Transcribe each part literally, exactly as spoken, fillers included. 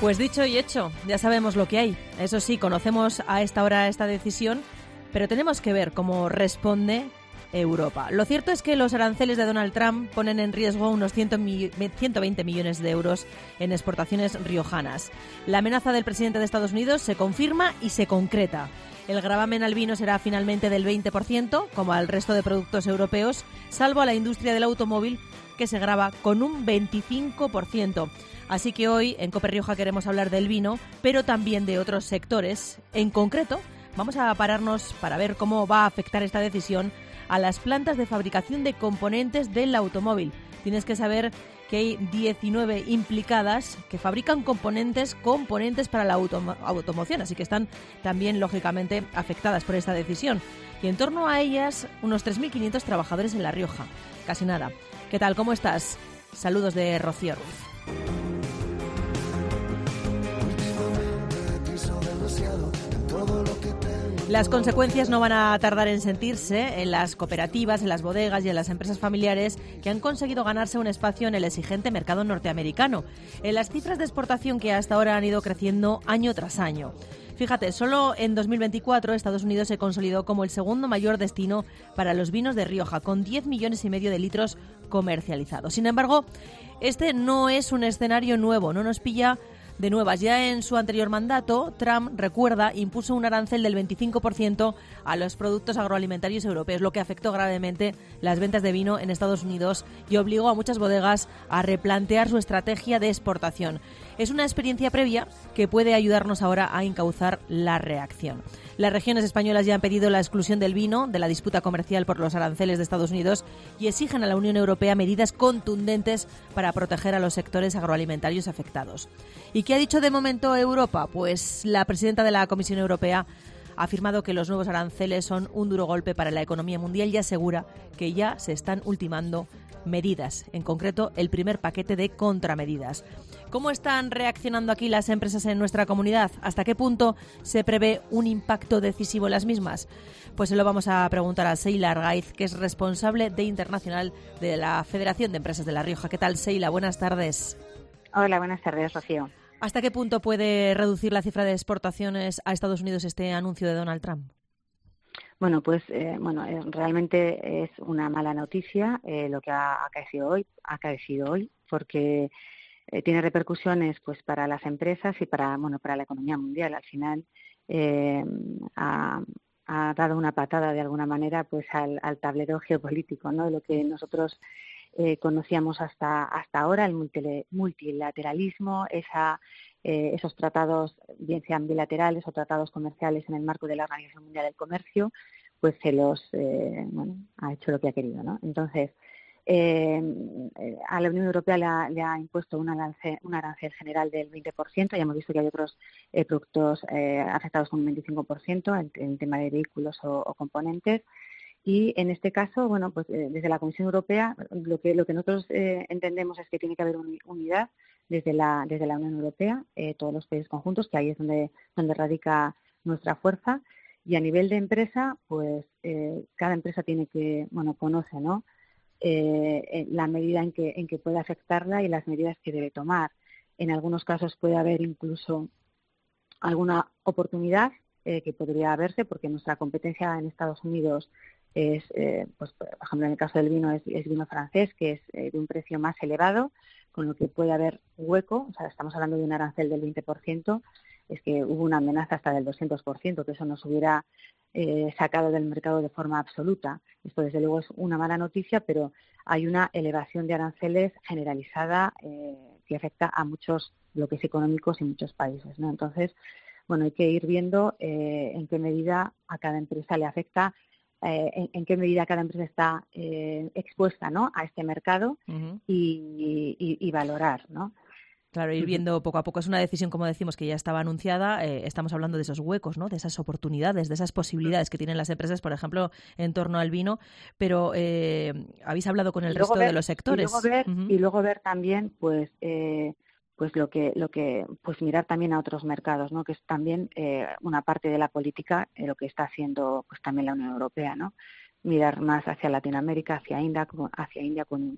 Pues dicho y hecho, ya sabemos lo que hay. Eso sí, conocemos a esta hora esta decisión, pero tenemos que ver cómo responde Europa. Lo cierto es que los aranceles de Donald Trump ponen en riesgo unos ciento veinte millones de euros en exportaciones riojanas. La amenaza del presidente de Estados Unidos se confirma y se concreta. El gravamen al vino será finalmente del veinte por ciento, como al resto de productos europeos, salvo a la industria del automóvil, que se grava con un veinticinco por ciento. Así que hoy en COPE Rioja queremos hablar del vino, pero también de otros sectores. En concreto, vamos a pararnos para ver cómo va a afectar esta decisión a las plantas de fabricación de componentes del automóvil. Tienes que saber que hay diecinueve implicadas que fabrican componentes, componentes para la automo- automoción, así que están también, lógicamente, afectadas por esta decisión. Y en torno a ellas, unos tres mil quinientos trabajadores en La Rioja. Casi nada. ¿Qué tal? ¿Cómo estás? Saludos de Rocío Ruiz. Las consecuencias no van a tardar en sentirse en las cooperativas, en las bodegas y en las empresas familiares que han conseguido ganarse un espacio en el exigente mercado norteamericano, en las cifras de exportación que hasta ahora han ido creciendo año tras año. Fíjate, solo en dos mil veinticuatro Estados Unidos se consolidó como el segundo mayor destino para los vinos de Rioja, con diez millones y medio de litros comercializados. Sin embargo, este no es un escenario nuevo, no nos pilla de nuevas. Ya en su anterior mandato, Trump, recuerda, impuso un arancel del veinticinco por ciento a los productos agroalimentarios europeos, lo que afectó gravemente las ventas de vino en Estados Unidos y obligó a muchas bodegas a replantear su estrategia de exportación. Es una experiencia previa que puede ayudarnos ahora a encauzar la reacción. Las regiones españolas ya han pedido la exclusión del vino de la disputa comercial por los aranceles de Estados Unidos y exigen a la Unión Europea medidas contundentes para proteger a los sectores agroalimentarios afectados. ¿Y qué ha dicho de momento Europa? Pues la presidenta de la Comisión Europea ha afirmado que los nuevos aranceles son un duro golpe para la economía mundial y asegura que ya se están ultimando medidas, en concreto el primer paquete de contramedidas. ¿Cómo están reaccionando aquí las empresas en nuestra comunidad? ¿Hasta qué punto se prevé un impacto decisivo en las mismas? Pues se lo vamos a preguntar a Seila Argaiz, que es responsable de internacional de la Federación de Empresas de La Rioja. ¿Qué tal, Seila? Buenas tardes. Hola, buenas tardes, Rocío. ¿Hasta qué punto puede reducir la cifra de exportaciones a Estados Unidos este anuncio de Donald Trump? Bueno, pues eh, bueno, eh, realmente es una mala noticia eh, lo que ha acaecido hoy, ha acaecido hoy, porque eh, tiene repercusiones, pues, para las empresas y para, bueno, para la economía mundial. Al final eh, ha, ha dado una patada de alguna manera, pues, al, al tablero geopolítico, ¿no? Lo que nosotros eh, conocíamos hasta hasta ahora, el multilateralismo, esa Eh, esos tratados, bien sean bilaterales o tratados comerciales en el marco de la Organización Mundial del Comercio, pues se los, eh, bueno, ha hecho lo que ha querido, ¿no? Entonces, eh, a la Unión Europea le ha, le ha impuesto un arancel, un arancel general del veinte por ciento, ya hemos visto que hay otros eh, productos eh, afectados con un veinticinco por ciento en, en el tema de vehículos o, o componentes. Y en este caso, bueno, pues eh, desde la Comisión Europea lo que lo que nosotros eh, entendemos es que tiene que haber un, unidad desde la desde la Unión Europea, eh, todos los países conjuntos, que ahí es donde donde radica nuestra fuerza. Y a nivel de empresa, pues eh, cada empresa tiene que, bueno, conoce, ¿no? Eh, la medida en que en que puede afectarla y las medidas que debe tomar. En algunos casos puede haber incluso alguna oportunidad eh, que podría haberse, porque nuestra competencia en Estados Unidos es, eh, pues, por ejemplo, en el caso del vino es, es vino francés, que es eh, de un precio más elevado, con lo que puede haber hueco. O sea, estamos hablando de un arancel del veinte por ciento, es que hubo una amenaza hasta del doscientos por ciento, que eso nos hubiera eh, sacado del mercado de forma absoluta. Esto, desde luego, es una mala noticia, pero hay una elevación de aranceles generalizada eh, que afecta a muchos bloques económicos y muchos países, ¿no? Entonces, bueno, hay que ir viendo eh, en qué medida a cada empresa le afecta, eh, en, en qué medida cada empresa está eh, expuesta, ¿no?, a este mercado, uh-huh. y, y, y valorar, ¿no? Claro, ir viendo poco a poco. Es una decisión, como decimos, que ya estaba anunciada. Eh, estamos hablando de esos huecos, ¿no?, de esas oportunidades, de esas posibilidades que tienen las empresas, por ejemplo, en torno al vino. Pero eh, habéis hablado con el resto ver, de los sectores. Y luego ver, uh-huh. y luego ver también, pues, eh, pues lo que, lo que, pues mirar también a otros mercados, ¿no?, que es también eh, una parte de la política, eh, lo que está haciendo, pues, también la Unión Europea, ¿no? Mirar más hacia Latinoamérica, hacia India, hacia India con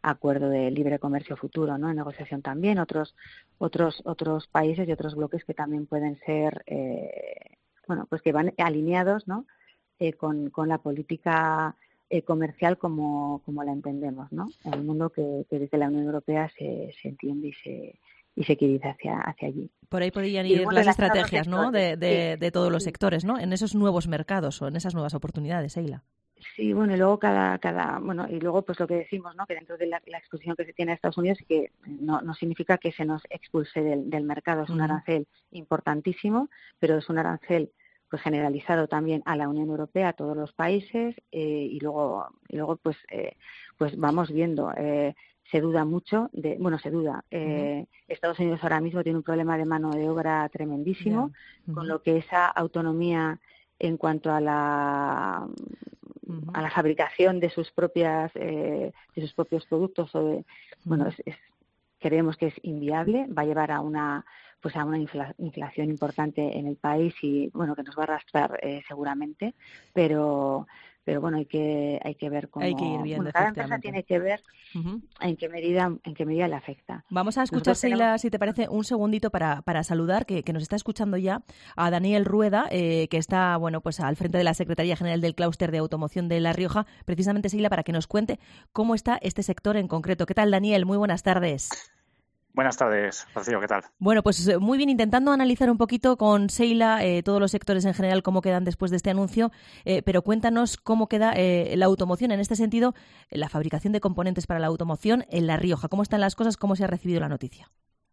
acuerdo de libre comercio futuro, ¿no? En negociación también, otros otros otros países y otros bloques que también pueden ser, eh, bueno, pues que van alineados, ¿no? Eh, con, con la política eh, comercial como, como la entendemos, ¿no? En el mundo que, que desde la Unión Europea se, se entiende y se y se quiere ir hacia, hacia allí. Por ahí podrían ir bueno, las estrategias, ¿no? De, de, sí, de todos los sí. sectores, ¿no? En esos nuevos mercados o en esas nuevas oportunidades, Seila. Sí, bueno, y luego cada, cada, bueno, y luego pues lo que decimos, ¿no? Que dentro de la, la exposición que se tiene a Estados Unidos, que no, no significa que se nos expulse del, del mercado, es un arancel importantísimo, pero es un arancel pues generalizado también a la Unión Europea, a todos los países, eh, y luego, y luego pues, eh, pues vamos viendo. Eh, se duda mucho, de, bueno, se duda. Eh, uh-huh. Estados Unidos ahora mismo tiene un problema de mano de obra tremendísimo, yeah. uh-huh. con lo que esa autonomía en cuanto a la uh-huh. a la fabricación de sus propias eh, de sus propios productos, o de, uh-huh. bueno, es, es, creemos que es inviable, va a llevar a una pues a una infla, inflación importante en el país y bueno que nos va a arrastrar eh, seguramente, pero pero bueno hay que hay que ver cómo hay que ir viendo, bueno, cada empresa tiene que ver uh-huh. en qué medida en qué medida le afecta. Vamos a escuchar, Seila, tenemos... si te parece, un segundito para para saludar que, que nos está escuchando ya a Daniel Rueda, eh, que está bueno pues al frente de la Secretaría General del Clúster de Automoción de La Rioja, precisamente, Seila, para que nos cuente cómo está este sector en concreto. ¿Qué tal, Daniel? Muy buenas tardes. Buenas tardes, Rocío, ¿qué tal? Bueno, pues muy bien, intentando analizar un poquito con Seila eh, todos los sectores en general, cómo quedan después de este anuncio, eh, pero cuéntanos cómo queda eh, la automoción, en este sentido, la fabricación de componentes para la automoción en La Rioja. ¿Cómo están las cosas? ¿Cómo se ha recibido la noticia?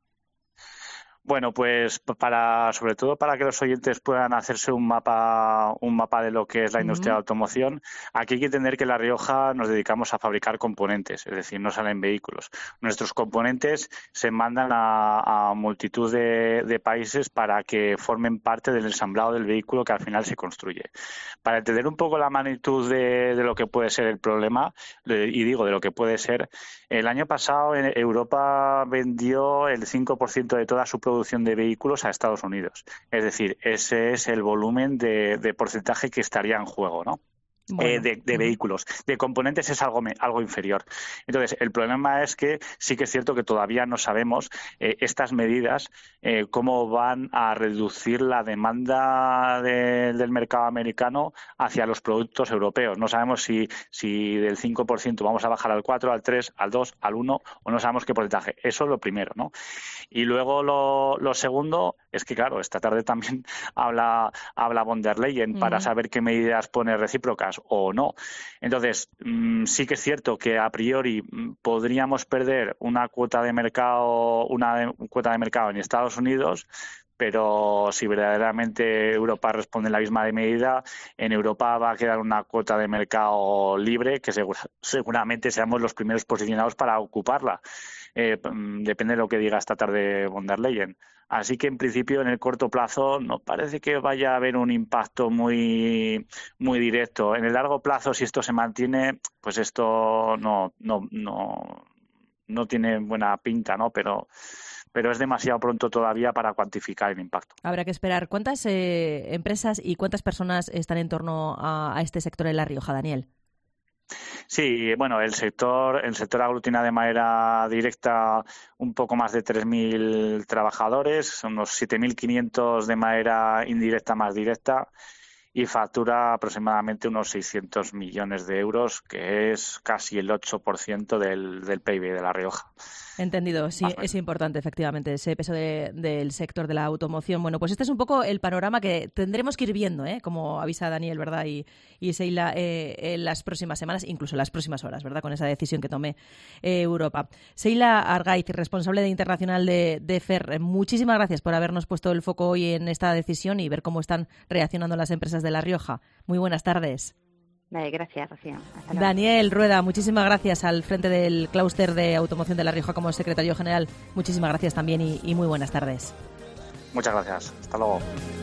Bueno, pues para, sobre todo para que los oyentes puedan hacerse un mapa, un mapa de lo que es la industria uh-huh. de la automoción, aquí hay que entender que en La Rioja nos dedicamos a fabricar componentes, es decir, no salen vehículos. Nuestros componentes se mandan a, a multitud de, de países para que formen parte del ensamblado del vehículo que al final se construye. Para entender un poco la magnitud de, de lo que puede ser el problema, y digo de lo que puede ser, el año pasado en Europa vendió el cinco por ciento de toda su producción de vehículos a Estados Unidos. Es decir, ese es el volumen de, de porcentaje que estaría en juego, ¿no? Bueno, eh, de, de uh-huh. vehículos. De componentes es algo, algo inferior. Entonces, el problema es que sí que es cierto que todavía no sabemos eh, estas medidas, eh, cómo van a reducir la demanda de, del mercado americano hacia los productos europeos. No sabemos si, si del cinco por ciento vamos a bajar al cuatro, al tres, al dos, al uno, o no sabemos qué porcentaje. Eso es lo primero, ¿no? Y luego lo, lo segundo es que, claro, esta tarde también habla, habla von der Leyen uh-huh. para saber qué medidas pone recíprocas o no. Entonces, mmm, sí que es cierto que a priori mmm, podríamos perder una cuota de mercado, una de, cuota de mercado en Estados Unidos, pero si verdaderamente Europa responde en la misma medida, en Europa va a quedar una cuota de mercado libre que segura, seguramente seamos los primeros posicionados para ocuparla. Eh, depende de lo que diga esta tarde von der Leyen. Así que, en principio, en el corto plazo no parece que vaya a haber un impacto muy muy directo. En el largo plazo, si esto se mantiene, pues esto no no no no tiene buena pinta, ¿no? Pero pero es demasiado pronto todavía para cuantificar el impacto. Habrá que esperar. ¿Cuántas eh, empresas y cuántas personas están en torno a, a este sector en La Rioja, Daniel? Sí, bueno, el sector el sector aglutina de manera directa un poco más de tres mil trabajadores, unos siete mil quinientos de manera indirecta más directa, y factura aproximadamente unos seiscientos millones de euros, que es casi el ocho por ciento del, del P I B de La Rioja. Entendido, sí, es importante efectivamente ese peso de, del sector de la automoción. Bueno, pues este es un poco el panorama que tendremos que ir viendo, ¿eh? Como avisa Daniel, ¿verdad? Y, y Seila, eh, en las próximas semanas, incluso en las próximas horas, ¿verdad? Con esa decisión que tome eh, Europa. Seila Argaiz, responsable de Internacional de, de F E R, muchísimas gracias por habernos puesto el foco hoy en esta decisión y ver cómo están reaccionando las empresas de La Rioja. Muy buenas tardes. Vale, gracias, Rocío. Daniel Rueda, muchísimas gracias al frente del Clúster de Automoción de La Rioja como secretario general. Muchísimas gracias también y, y muy buenas tardes. Muchas gracias. Hasta luego.